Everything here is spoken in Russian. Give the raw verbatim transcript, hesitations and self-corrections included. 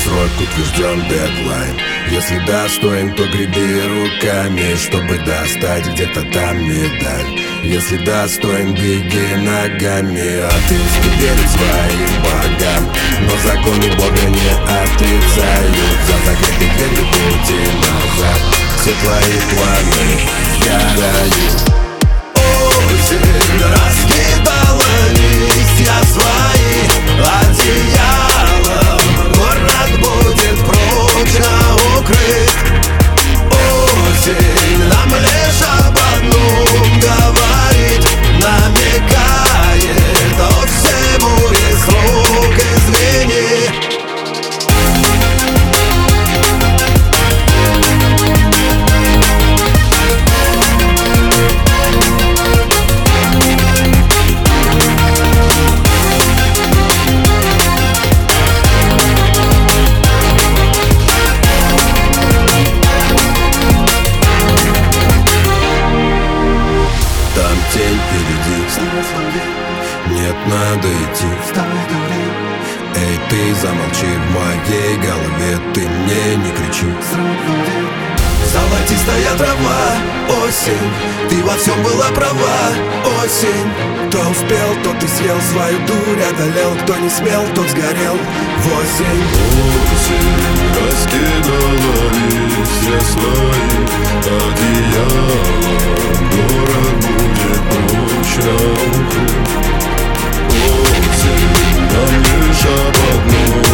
срок, утвержден дедлайн. Если достоин, то греби руками, чтобы достать где-то там медаль. Если достоин, беги ногами. Атеисты верят своим богам, но законы Бога не отрицают. За закрытой дверью пути назад все твои планы сгорают. Осень раскидала листья свои одеялом, город будет прочно укрыт. Осень нам лишь об одном говорит, намекает, о всему есть срок, извини. Тень впереди, нет, надо идти. Эй, ты замолчи, в моей голове ты мне не кричи. Золотистая трава, осень, ты во всем была права, осень. Кто успел, тот и съел свою дурь, одолел, кто не смел, тот сгорел в осень. Осень раскидала листья свои одеялом, город будет прочно укрыт. Осень нам лишь об одном